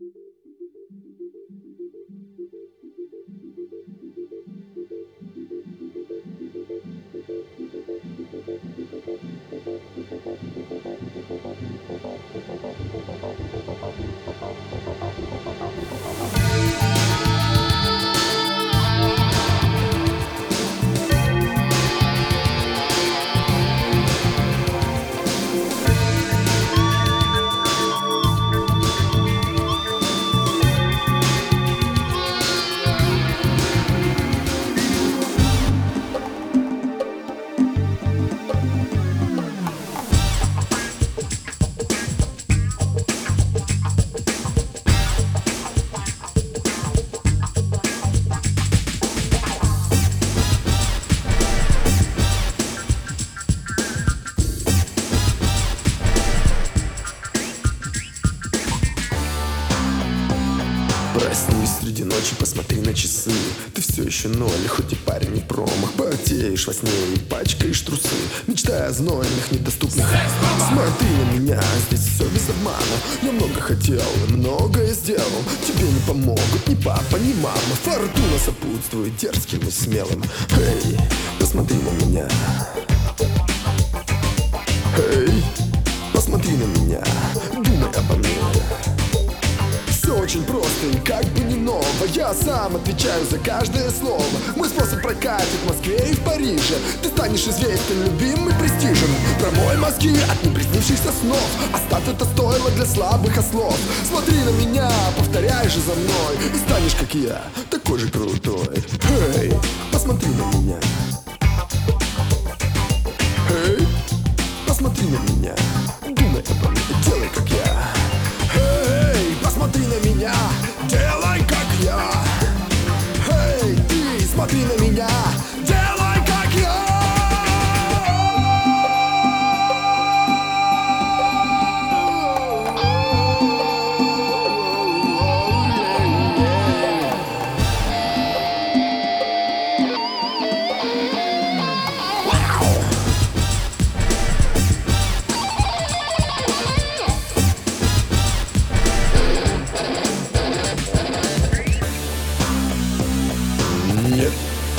Проснись среди ночи, посмотри на часы. Ты все еще ноль, хоть и парень не промах. Потеешь во сне и пачкаешь трусы, мечтая о знойных, недоступных. Смотри на меня, здесь все без обмана. Я много хотел и многое сделал. Тебе не помогут ни папа, ни мама. Фортуна сопутствует дерзким и смелым. Эй, посмотри на меня. Эй, посмотри на меня, думай обо мне. Все очень просто и как бы не ново. Я сам отвечаю за каждое слово. Мой способ прокатит в Москве и в Париже. Ты станешь известен, любим и престижен. Промой мозги от неприснившихся снов. Оставь это стойло для слабых ослов. Смотри на меня, повторяй же за мной, и станешь как я, такой же крутой. Эй, посмотри на меня. Эй, посмотри на меня, думай обо мне, делай как я. Эй, посмотри на меня, делай как я. Эй, ты смотри на меня, делай как я. Нет.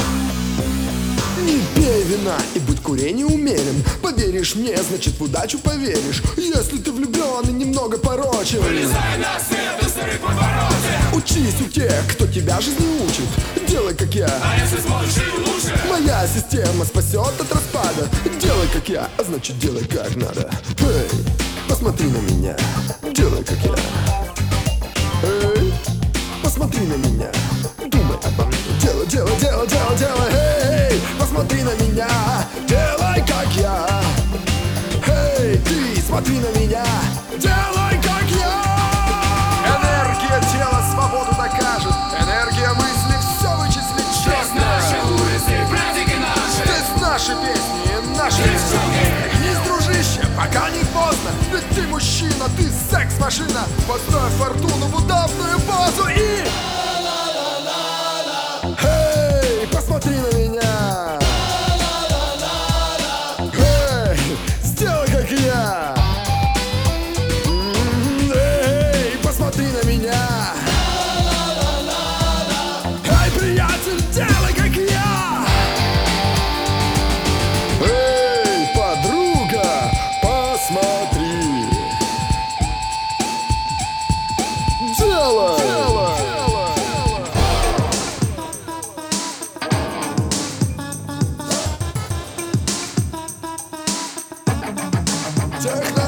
Не пей вина и будь курению умерен. Поверишь мне, значит в удачу поверишь. Если ты влюблен и немного порочен, вылезай на свет и старый повороте. Учись у тех, кто тебя жизни учит. Делай как я, а если сможешь и лучше. Моя система спасет от распада. Делай как я, а значит делай как надо. Эй, посмотри на меня, делай как я. Эй, посмотри на меня, думай обо мне. Делай, делай, делай, делай, делай. Эй, посмотри на меня, делай как я. Эй, ты смотри на меня, делай как я. Энергия тела свободу докажет. Энергия мысли все вычислит честно. Наши улицы, праздники наши. Здесь наши песни, наши не дружище, пока не поздно. Ведь ты мужчина, ты секс-машина. Построй фортуну в удобную позу и... Эй, посмотри на меня. Эй, сделай как я. Эй, посмотри на меня. Эй, приятель, делай как я. Эй, подруга, посмотри. Делай. Техно